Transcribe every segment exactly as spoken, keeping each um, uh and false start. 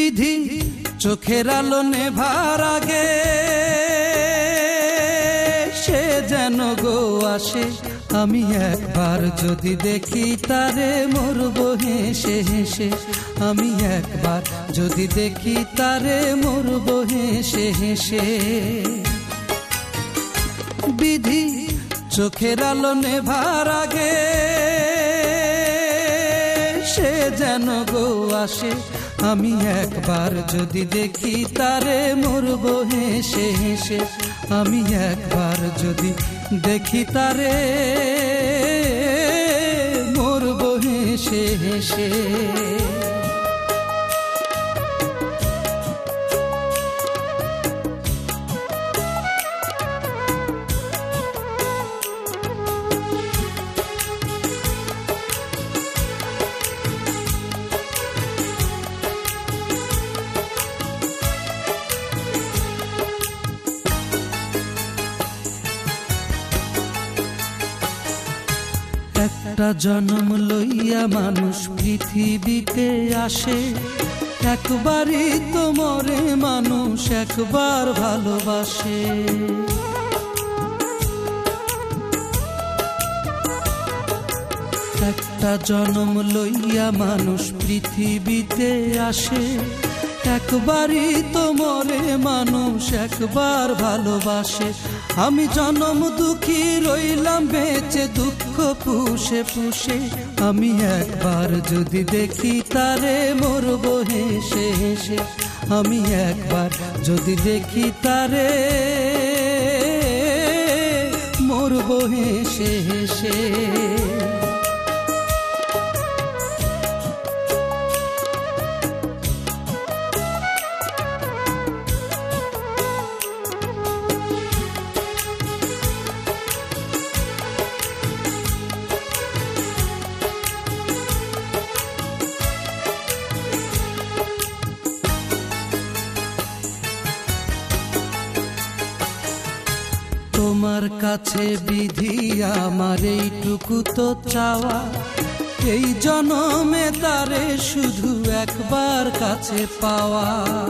বিধি চোখের আলো নেভার আগে সে যেন গো আসে, আমি একবার যদি দেখি তারে মরব হেসে হেসে। আমি একবার যদি দেখি তারে মরব হেসে হেসে। বিধি চোখের আলো নেভার আগে সে যেন গো আসে, আমি একবার যদি দেখি তারে মরব হেসে হেসে। আমি একবার যদি দেখি তারে মরব হেসে হেসে। একটা জন্ম লইয়া মানুষ পৃথিবীতে আসে, একবারই তো মরে মানুষ একবার ভালোবাসে। একটা জন্ম লইয়া মানুষ পৃথিবীতে আসে, একবারই তো মরে মানুষ একবার ভালোবাসে। আমি জনম দুঃখী রইলাম বেঁচে দুঃখ পুষে পুষে। আমি একবার যদি দেখি তারে মরব হেসে হেসে। আমি একবার যদি দেখি তারে মরব হেসে হেসে। তোমার কাছে বিধি আমার এইটুকু তো চাওয়া, এই জনমে তারে শুধু একবার কাছে পাওয়া।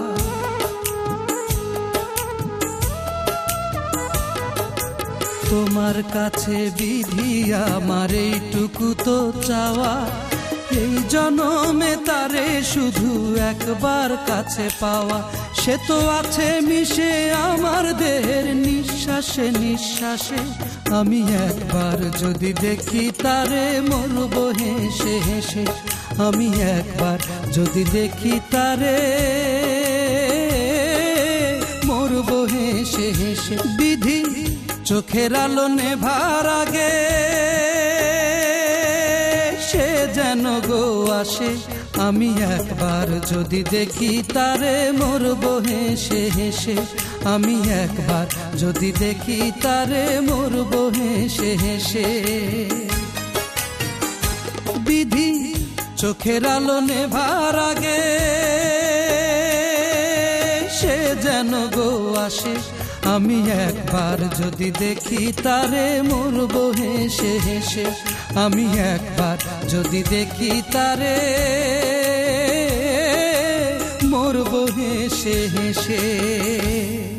তোমার কাছে বিধি আমার এইটুকু তো চাওয়া, এই জনমে তারে শুধু একবার কাছে পাওয়া। সে তো আছে মিশে আমার দেহের নিঃশ্বাসে নিঃশ্বাসে। আমি একবার যদি দেখি তারে মরব হেসে হেসে। আমি একবার যদি দেখি তারে মরব হেসে হেসে। বিধি চোখের আলো নেভার আগে সে যেন গো আসে, আমি একবার যদি দেখি তারে মরব হেসে হেসে। আমি একবার যদি দেখি তারে মরব হেসে হেসে। বিধি চোখের আলো নেভার আগে সে যেন গো আসে, আমি একবার যদি দেখি তারে মরব হেসে হেসে। আমি একবার যদি দেখি তারে মরব হেসে হেসে।